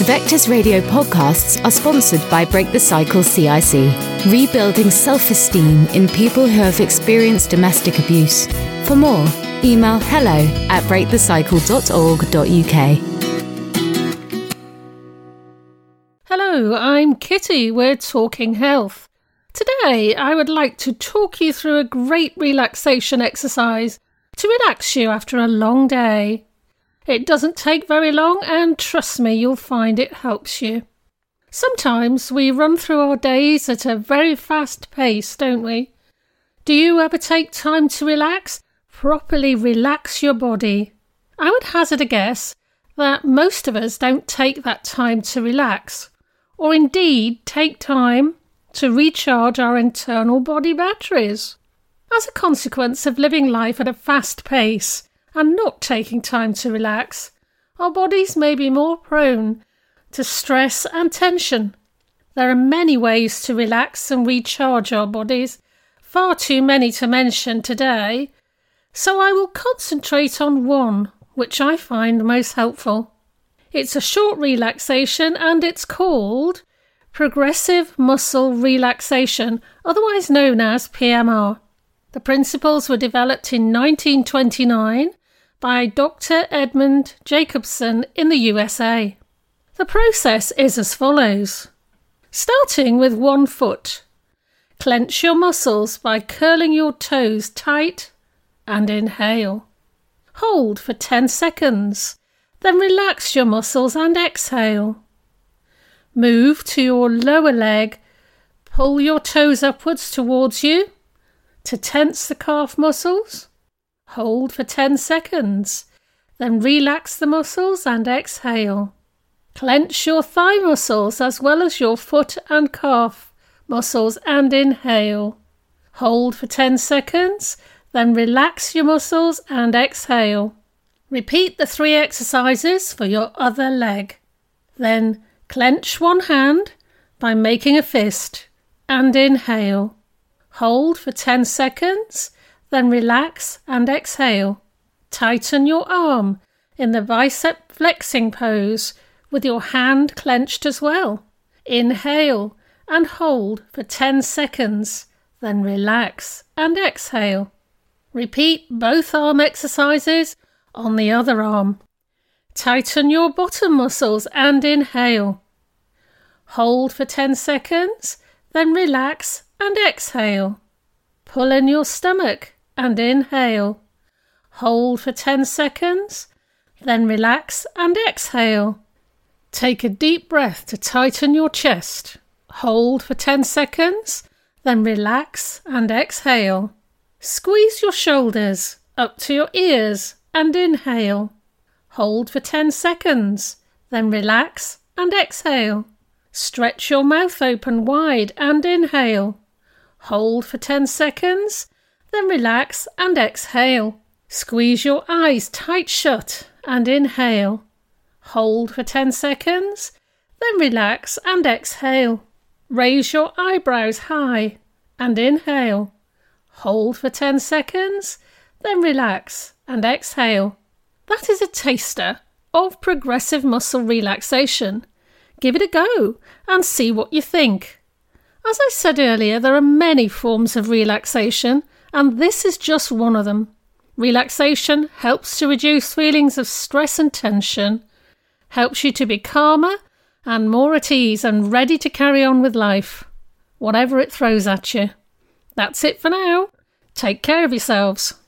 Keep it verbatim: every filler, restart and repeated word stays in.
The Vectors Radio podcasts are sponsored by Break the Cycle C I C, rebuilding self-esteem in people who have experienced domestic abuse. For more, email hello at break the cycle dot org dot u k. Hello, I'm Kitty. We're talking health. Today, I would like to talk you through a great relaxation exercise to relax you after a long day. It doesn't take very long, and trust me, you'll find it helps you. Sometimes we run through our days at a very fast pace, don't we? Do you ever take time to relax? Properly relax your body. I would hazard a guess that most of us don't take that time to relax, or indeed take time to recharge our internal body batteries. As a consequence of living life at a fast pace and not taking time to relax, our bodies may be more prone to stress and tension. There are many ways to relax and recharge our bodies, far too many to mention today, so I will concentrate on one which I find most helpful. It's a short relaxation and it's called Progressive Muscle Relaxation, otherwise known as P M R. The principles were developed in nineteen twenty-nine by Doctor Edmund Jacobson in the U S A. The process is as follows. Starting with one foot, clench your muscles by curling your toes tight and inhale. Hold for ten seconds, then relax your muscles and exhale. Move to your lower leg, pull your toes upwards towards you to tense the calf muscles. Hold for ten seconds, then relax the muscles and exhale. Clench your thigh muscles as well as your foot and calf muscles and inhale. Hold for ten seconds, then relax your muscles and exhale. Repeat the three exercises for your other leg. Then clench one hand by making a fist and inhale. Hold for ten seconds, then relax and exhale. Tighten your arm in the bicep flexing pose with your hand clenched as well. Inhale and hold for ten seconds, then relax and exhale. Repeat both arm exercises on the other arm. Tighten your bottom muscles and inhale. Hold for ten seconds, then relax and exhale. Pull in your stomach and inhale. Hold for ten seconds, then relax and exhale. Take a deep breath to tighten your chest. Hold for ten seconds, then relax and exhale. Squeeze your shoulders up to your ears and inhale. Hold for ten seconds, then relax and exhale. Stretch your mouth open wide and inhale. Hold for ten seconds, then relax and exhale. Squeeze your eyes tight shut and inhale. Hold for ten seconds, then relax and exhale. Raise your eyebrows high and inhale. Hold for ten seconds, then relax and exhale. That is a taster of progressive muscle relaxation. Give it a go and see what you think. As I said earlier, there are many forms of relaxation, and this is just one of them. Relaxation helps to reduce feelings of stress and tension, helps you to be calmer and more at ease and ready to carry on with life, whatever it throws at you. That's it for now. Take care of yourselves.